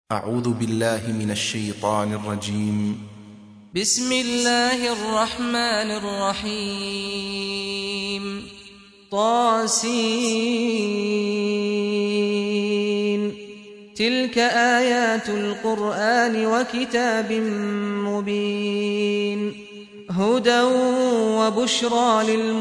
أعوذ بالله من الشيطان الرجيم. بسم الله الرحمن الرحيم. طاسين. تلك آيات القرآن وكتاب مبين، هدى وبشرى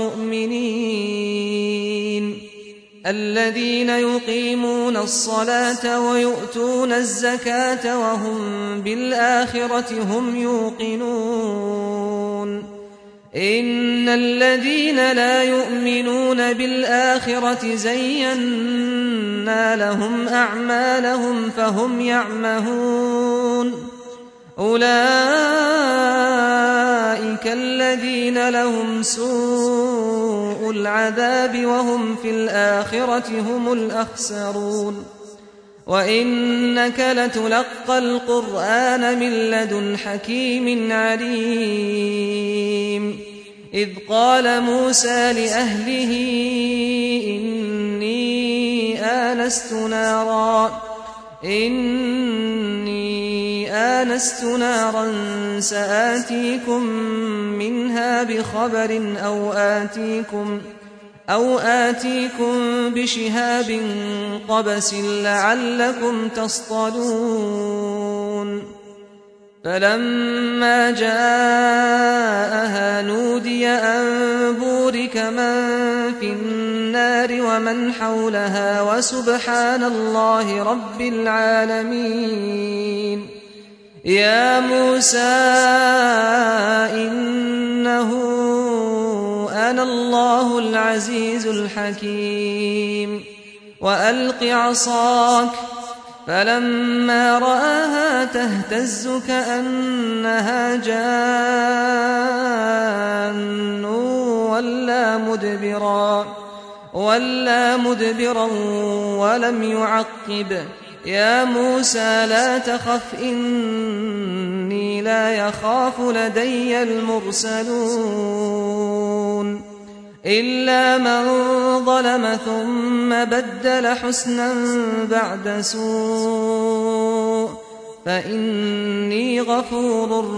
للمؤمنين الذين يقيمون الصلاة ويؤتون الزكاة وهم بالآخرة هم يوقنون. إن الذين لا يؤمنون بالآخرة زينا لهم أعمالهم فهم يعمهون. أولئك الذين لهم سوء العذاب وهم في الآخرة هم الأخسرون. وإنك لتلقى القرآن من لدن حكيم عليم. إذ قال موسى لأهله إني آنست نارا سآتيكم منها بخبر أو آتيكم بشهاب قبس لعلكم تصطلون. فلما جاءها نودي أن بورك من في النار ومن حولها وسبحان الله رب العالمين. يا موسى إنه أنا الله العزيز الحكيم. وألق عصاك. فلما رآها تهتز كأنها جان ولا مدبرا ولم يعقب. يا موسى لا تخف إني لا يخاف لدي المرسلون إلا من ظلم ثم بدل حسنا بعد سوء فإني غفور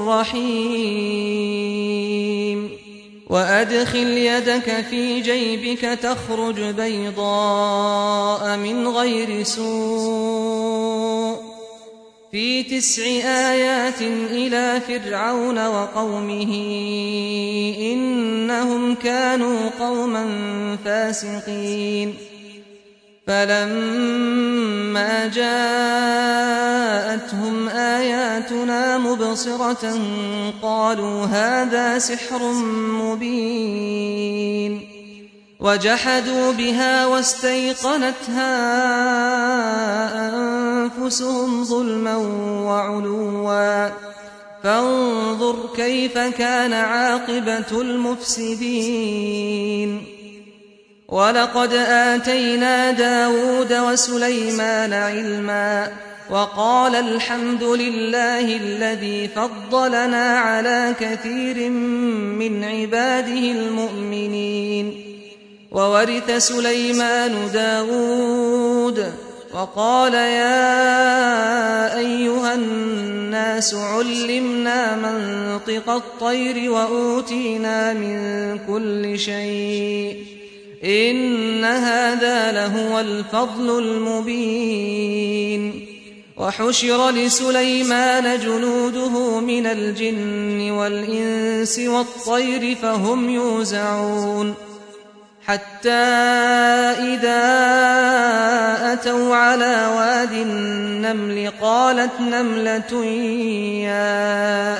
رحيم. وأدخل يدك في جيبك تخرج بيضاء من غير سوء في 9 آيات إلى فرعون وقومه إنهم كانوا قوما فاسقين. فلما جاءتهم آياتنا مبصرة قالوا هذا سحر مبين. وجحدوا بها واستيقنتها أنفسهم ظلما وعلوا فانظر كيف كان عاقبة المفسدين. ولقد آتينا داود وسليمان علما وقال الحمد لله الذي فضلنا على كثير من عباده المؤمنين. وورث سليمان داود وقال يا أيها الناس علمنا منطق الطير وأوتينا من كل شيء إن هذا لهو الفضل المبين. وحشر لسليمان جنوده من الجن والإنس والطير فهم يوزعون. حتى إذا أتوا على واد النمل قالت نملة يا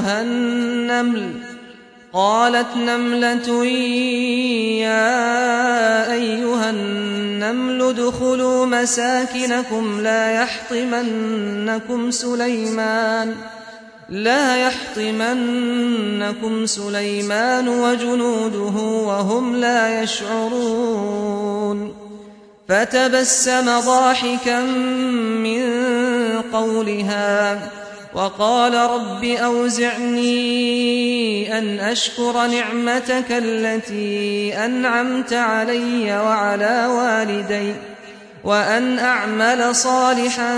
أيها النمل ادخلوا مساكنكم لا يحطمنكم سليمان وجنوده وهم لا يشعرون. فتبسم ضاحكا من قولها وقال رب أوزعني أن أشكر نعمتك التي أنعمت علي وعلى والدي وأن أعمل صالحا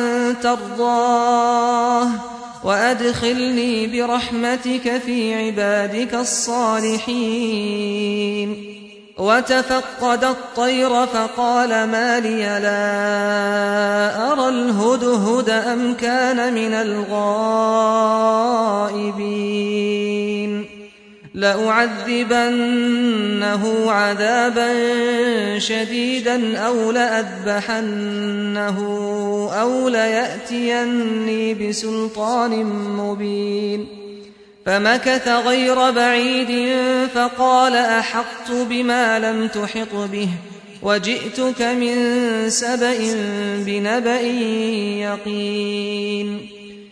ترضاه وأدخلني برحمتك في عبادك الصالحين. وتفقد الطير فقال ما لي لا أرى الهدهد أم كان من الغائبين لأعذبنه عذابا شديدا أو لأذبحنه أو ليأتيني بسلطان مبين. فمكث غير بعيد فقال أحطت بما لم تحط به وجئتك من سبأ بنبأ يقين.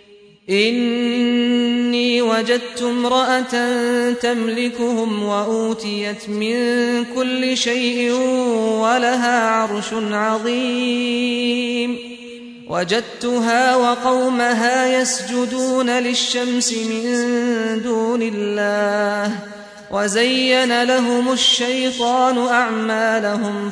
إني وجدت امرأة تملكهم وأوتيت من كل شيء ولها عرش عظيم. وجدتها وقومها يسجدون للشمس من دون الله وزين لهم الشيطان أعمالهم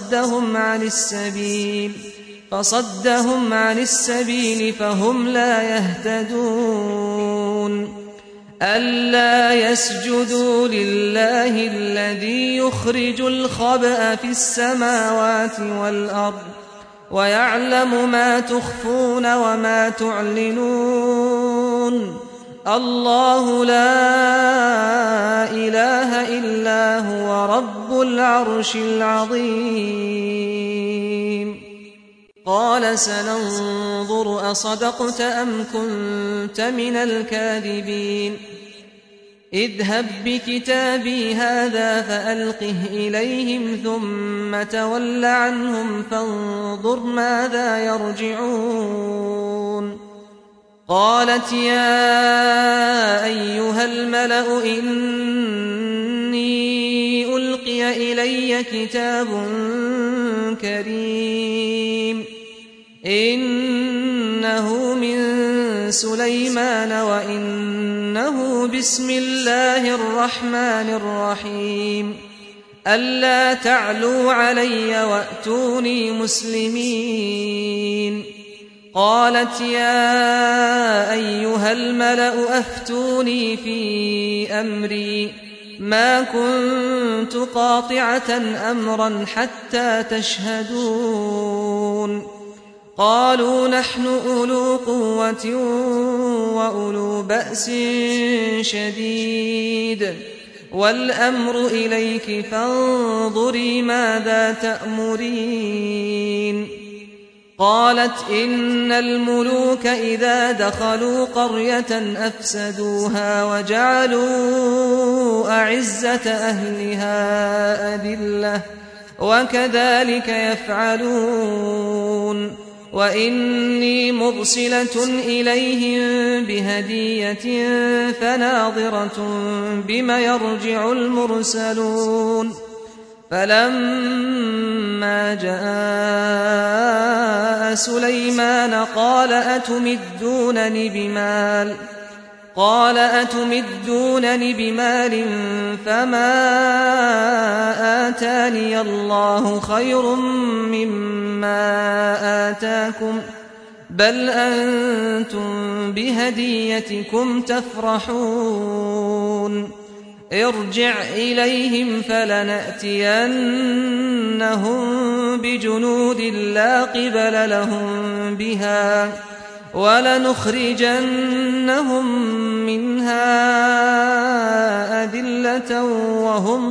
فصدهم عن السبيل فهم لا يهتدون. ألا يسجدوا لله الذي يخرج الخبأ في السماوات والأرض ويعلم ما تخفون وما تعلنون. الله لا إله إلا هو رب العرش العظيم. قال سننظر أصدقت أم كنت من الكاذبين. اذهب بكتابي هذا فألقه إليهم ثم تول عنهم فانظر ماذا يرجعون. قالت يا أيها الملأ إني ألقي إلي كتاب كريم إنه من سليمان وإنه بسم الله الرحمن الرحيم. ألا تعلوا علي وأتوني مسلمين. قالت يا أيها الملأ أفتوني في أمري ما كنت قاطعة أمرا حتى تشهدون. قالوا نحن أولو قوة وأولو بأس شديد والأمر إليك فانظري ماذا تأمرين. قالت إن الملوك إذا دخلوا قرية أفسدوها وجعلوا أعزة أهلها أذلة وكذلك يفعلون. وإني مرسلة إليهم بهدية فناظرة بما يرجع المرسلون. فلما جاء سليمان قال أتمدونني بمال فما آتاني الله خير مما آتاكم بل أنتم بهديتكم تفرحون. ارجع إليهم فلنأتينهم بجنود لا قبل لهم بها ولنخرجنهم منها أذلة وهم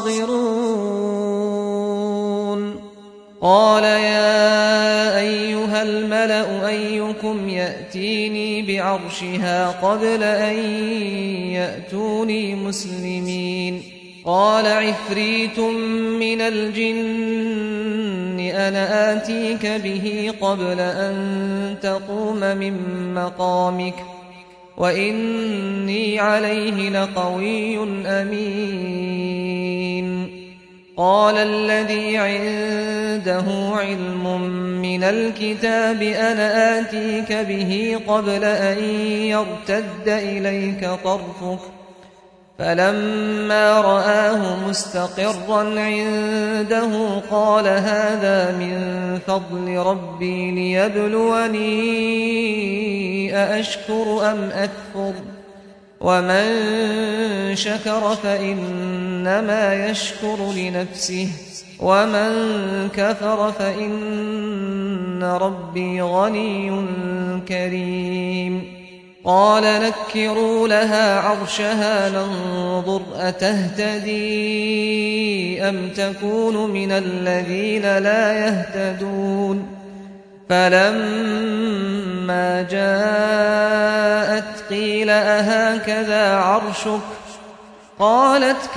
صاغرون. قال يا أيها الملأ أيكم يأتيني بعرشها قبل أن يأتوني مسلمين. قال عفريت من الجن أنا آتيك به قبل أن تقوم من مقامك وإني عليه لقوي أمين. قال الذي عنده علم من الكتاب أنا آتيك به قبل أن يرتد إليك طرفك فلما رآه مستقرا عنده قال هذا من فضل ربي ليبلوني أأشكر أم أكفر ومن شكر فإنما يشكر لنفسه ومن كفر فإن ربي غني كريم قال نكروا لها عرشها ننظر أتهتدي أم تكون من الذين لا يهتدون فلما جاءت قيل أهكذا عرشك قالت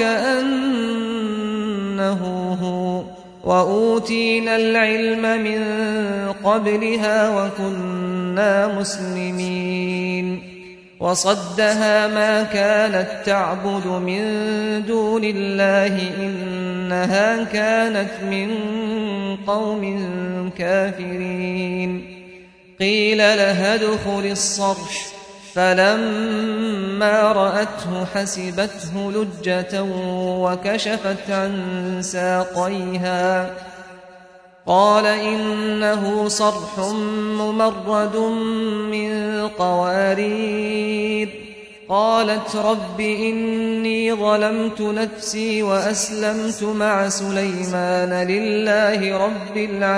كأنه هو وأوتينا العلم من قبلها وكنا مسلمين وصدها ما كانت تعبد من دون الله إنها كانت من قوم كافرين قيل لها ادخل الصرح فلما رأته حسبته لجة وكشفت عن ساقيها قال إنه صرح ممرد من قوارير قالت رب إني ظلمت نفسي وأسلمت مع سليمان لله رب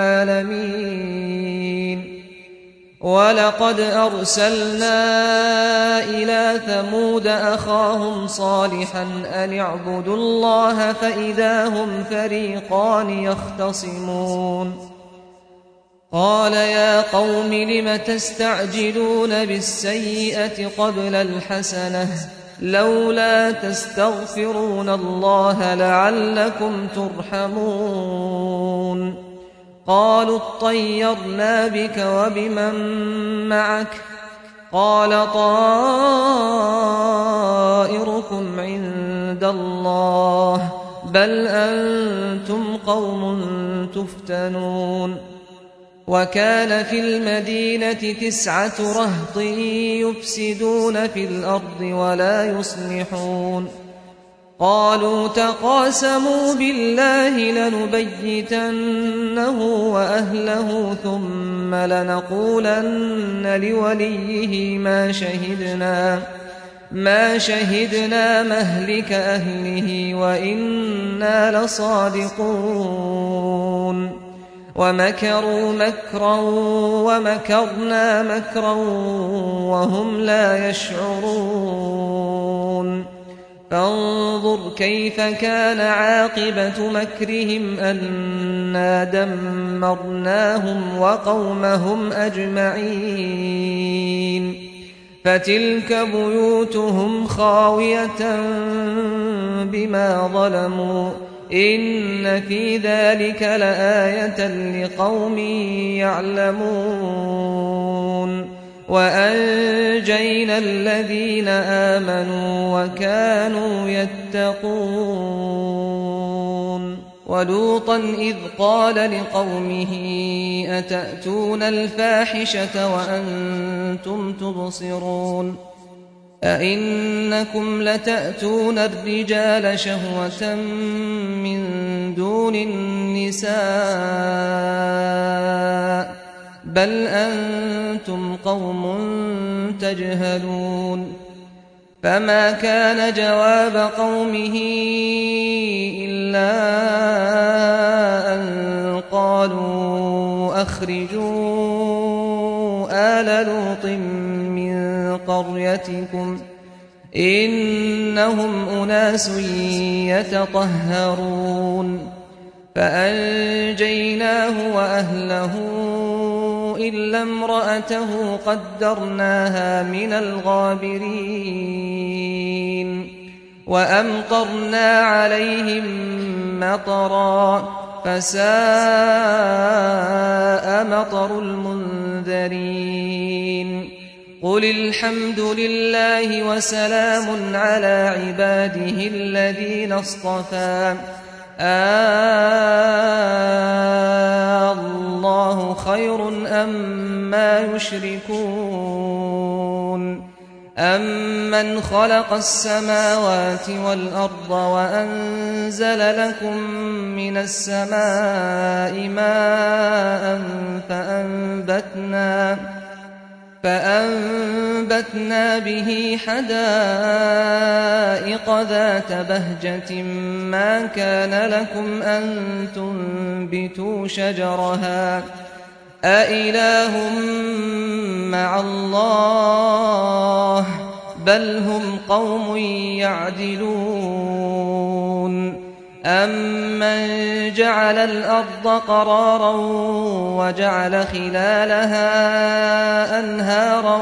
العالمين ولقد أرسلنا إلى ثمود أخاهم صالحا أن اعبدوا الله فإذا هم فريقان يختصمون قال يا قوم لم تستعجلون بالسيئة قبل الحسنة لولا تستغفرون الله لعلكم ترحمون قالوا اطيرنا بك وبمن معك قال طائركم عند الله بل أنتم قوم تفتنون وكان في المدينة 9 رهط يفسدون في الأرض ولا يصلحون قالوا تقاسموا بالله لنبيتنه وأهله ثم لنقولن لوليه ما شهدنا مهلك أهله وإنا لصادقون ومكروا مكرا ومكرنا مكرا وهم لا يشعرون فانظر كيف كان عاقبة مكرهم أنا دمرناهم وقومهم أجمعين فتلك بيوتهم خاوية بما ظلموا إن في ذلك لآية لقوم يعلمون وأنجينا الذين آمنوا وكانوا يتقون ولوطا إذ قال لقومه أتأتون الفاحشة وأنتم تبصرون أئنكم لتأتون الرجال شهوة من دون النساء بل أنتم قوم تجهلون فما كان جواب قومه إلا أن قالوا أخرجوا آل لوط من قريتكم إنهم أناس يتطهرون فأنجيناه وأهله إلا امرأته قدرناها من الغابرين وأمطرنا عليهم مطرا فساء مطر المنذرين قل الحمد لله وسلام على عباده الذين اصطفى الله خير أما يشركون أَمَّنْ خَلَقَ السَّمَاوَاتِ وَالْأَرْضَ وَأَنزَلَ لَكُم مِّنَ السَّمَاءِ مَاءً فَأَنبَتْنَا بِهِ حَدَائِقَ ذَاتَ بَهْجَةٍ مَّا كَانَ لَكُمْ أَن تُنبِتُوا شَجَرَهَا أَإِلَٰهٌ مَّعَ اللَّهِ بَلْ هُمْ قَوْمٌ يَعْدِلُونَ أَمَّن جَعَلَ الْأَرْضَ قَرَارًا وَجَعَلَ خِلَالَهَا أَنْهَارًا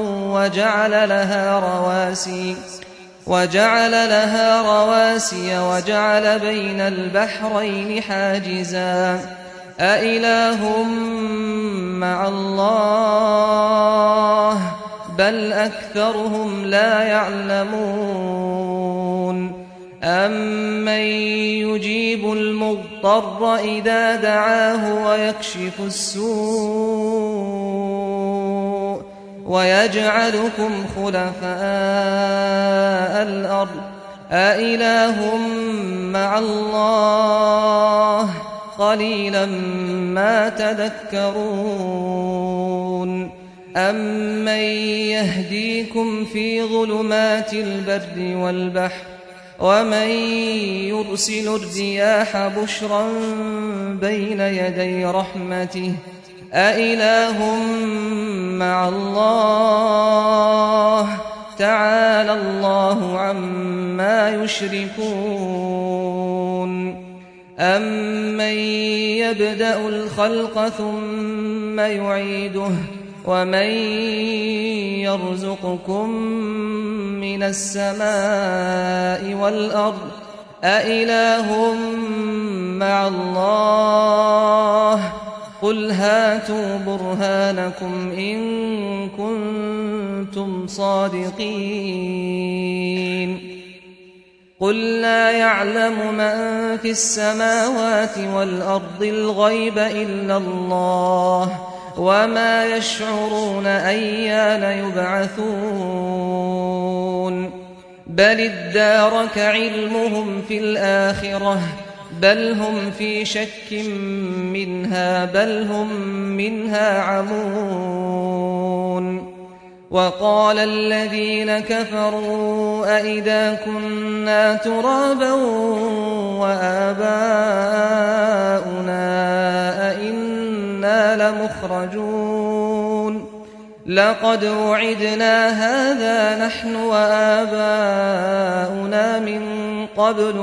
وَجَعَلَ لَهَا رَوَاسِيَ وَجَعَلَ بَيْنَ الْبَحْرَيْنِ حَاجِزًا أَإِلَٰهٌ مَّعَ اللَّهِ بَلْ أَكْثَرُهُمْ لَا يَعْلَمُونَ أَمَّن يُجِيبُ الْمُضْطَرَّ إِذَا دَعَاهُ وَيَكْشِفُ السُّوءَ وَيَجْعَلُكُمْ خُلَفَاءَ الْأَرْضِ أَإِلَٰهٌ مَّعَ اللَّهِ قَلِيلًا مَّا تَذَكَّرُونَ أَمَّن يَهْدِيكُمْ فِي ظُلُمَاتِ الْبَرِّ وَالْبَحْرِ وَمَن يُرْسِلُ الرِّيَاحَ بُشْرًا بَيْنَ يَدَيْ رَحْمَتِهِ أَإِلَٰهٌ مَّعَ اللَّهِ تَعَالَى اللَّهُ عَمَّا يُشْرِكُونَ أَمَّن يَبْدَأُ الْخَلْقَ ثُمَّ يُعِيدُهُ وَمَن يَرْزُقُكُم مِّنَ السَّمَاءِ وَالْأَرْضِ أَإِلَٰهٌ مَّعَ اللَّهِ قُلْ هَاتُوا بُرْهَانَكُمْ إِن كُنتُمْ صَادِقِينَ قُل لَّا يَعْلَمُ مَن فِي السَّمَاوَاتِ وَالْأَرْضِ الْغَيْبَ إِلَّا اللَّهُ وَمَا يَشْعُرُونَ أَيَّانَ يُبْعَثُونَ بَلِ ادَّارَكَ عِلْمُهُمْ فِي الْآخِرَةِ بَلْ هُمْ فِي شَكٍّ مِّنْهَا بَلْ هُم مِّنْهَا عَمُونَ وَقَالَ الَّذِينَ كَفَرُوا أَإِذَا كُنَّا تُرَابًا وَآبَاؤُنَا أَإِنَّا لَمُخْرَجُونَ لَقَدْ وُعِدْنَا هَٰذَا نَحْنُ وَآبَاؤُنَا مِن قَبْلُ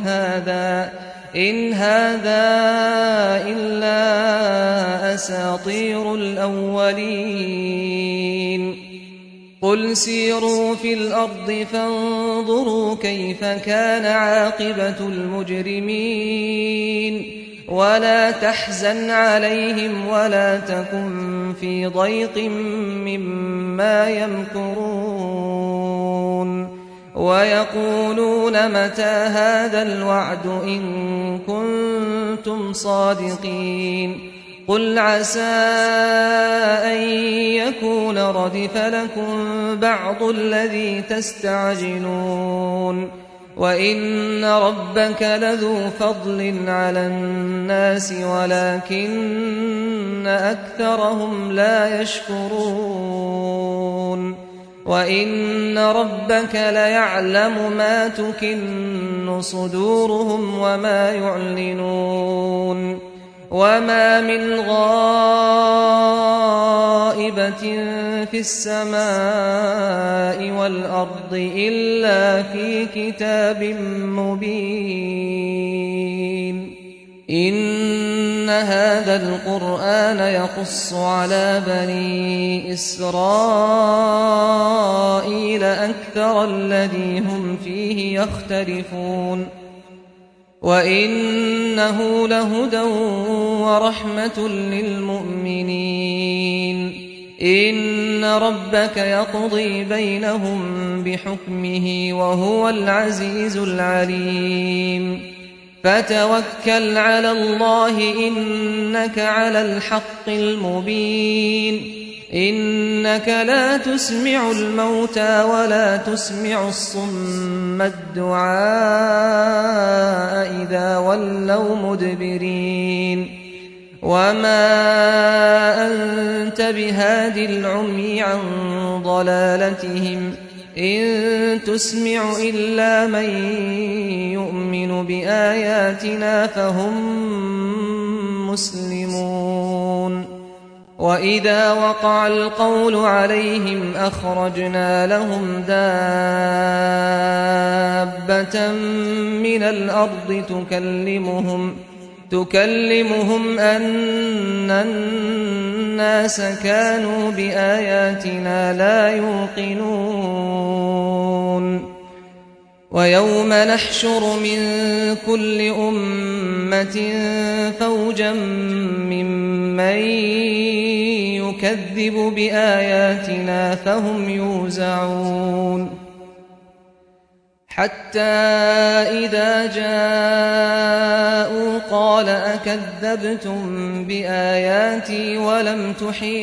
إِنْ هَٰذَا إِلَّا أَسَاطِيرُ الْأَوَّلِينَ قُلْ سِيرُوا فِي الْأَرْضِ فَانظُرُوا كَيْفَ كَانَ عَاقِبَةُ الْمُجْرِمِينَ وَلَا تَحْزَنْ عَلَيْهِمْ وَلَا تَكُن فِي ضَيْقٍ مِّمَّا يَمْكُرُونَ وَيَقُولُونَ مَتَىٰ هَٰذَا الْوَعْدُ إِن كُنتُمْ صَادِقِينَ قُلْ عَسَىٰ أَن يَكُونَ رَدِفَ لَكُم بَعْضُ الَّذِي تَسْتَعْجِلُونَ وَإِنَّ رَبَّكَ لَذُو فَضْلٍ عَلَى النَّاسِ وَلَٰكِنَّ أَكْثَرَهُمْ لَا يَشْكُرُونَ وَإِنَّ رَبَّكَ لَيَعْلَمُ مَا تُكِنُّ صُدُورُهُمْ وَمَا يُعْلِنُونَ وَمَا مِنْ غَائِبَةٍ فِي السَّمَاءِ وَالْأَرْضِ إِلَّا فِي كِتَابٍ مُّبِينٍ إِنَّ هَٰذَا الْقُرْآنَ يَقُصُّ عَلَىٰ بَنِي إِسْرَائِيلَ أَكْثَرَ الَّذِي هُمْ فِيهِ يَخْتَلِفُونَ وَإِنَّهُ لَهُدًى وَرَحْمَةٌ لِّلْمُؤْمِنِينَ إِنَّ رَبَّكَ يَقْضِي بَيْنَهُم بِحُكْمِهِ وَهُوَ الْعَزِيزُ الْعَلِيمُ فَتَوَكَّلْ عَلَى اللَّهِ إِنَّكَ عَلَى الْحَقِّ الْمُبِينِ إنك لا تسمع الموتى ولا تسمع الصم الدعاء إذا ولوا مدبرين وما أنت بهاد العمي عن ضلالتهم إن تسمع إلا من يؤمن بآياتنا فهم مسلمون وإذا وقع القول عليهم أخرجنا لهم دابة من الأرض تكلمهم أن الناس كانوا بآياتنا لا يوقنون ويوم نحشر من كل أمة فوجا ممن يكذب بآياتنا فهم يوزعون حتى إذا جاءوا قال أكذبتم بآياتي ولم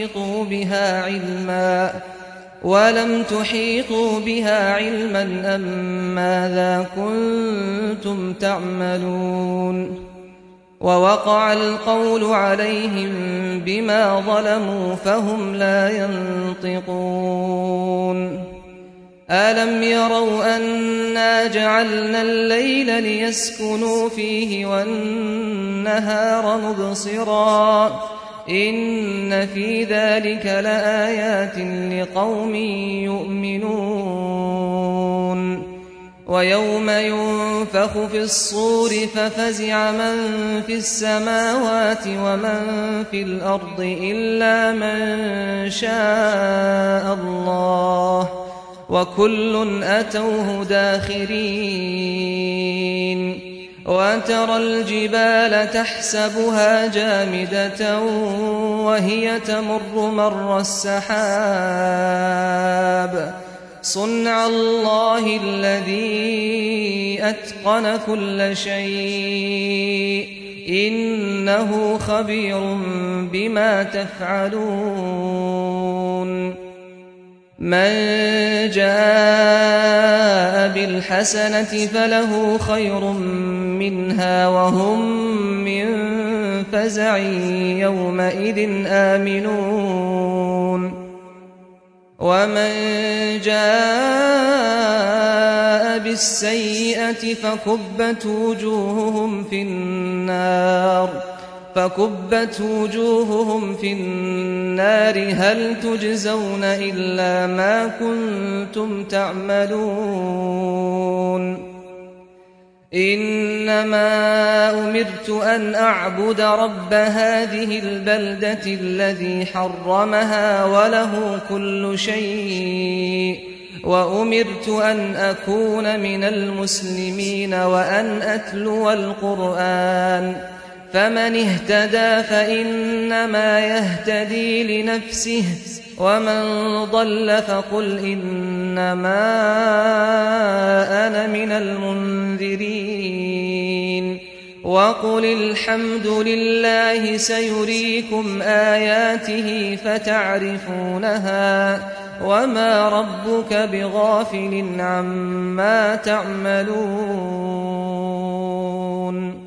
تحيطوا بها علما أم ماذا كنتم تعملون ووقع القول عليهم بما ظلموا فهم لا ينطقون ألم يروا أنا جعلنا الليل ليسكنوا فيه والنهار مبصرا إن في ذلك لآيات لقوم يؤمنون ويوم ينفخ في الصور ففزع من في السماوات ومن في الأرض إلا من شاء الله وكل أتوه داخرين وترى الجبال تحسبها جامدة وهي تمر مر السحاب صنع الله الذي أتقن كل شيء إنه خبير بما تفعلون من جاء بالحسنة فله خير منها وهم من فزع يومئذ آمنون ومن جاء بالسيئة فكبت وجوههم في النار هل تجزون إلا ما كنتم تعملون إنما أمرت أن أعبد رب هذه البلدة الذي حرمها وله كل شيء وأمرت أن أكون من المسلمين وأن أتلو القرآن فمن اهتدى فإنما يهتدي لنفسه ومن ضل فقل إنما أنا من المنذرين وقل الحمد لله سيريكم آياته فتعرفونها وما ربك بغافل عما تعملون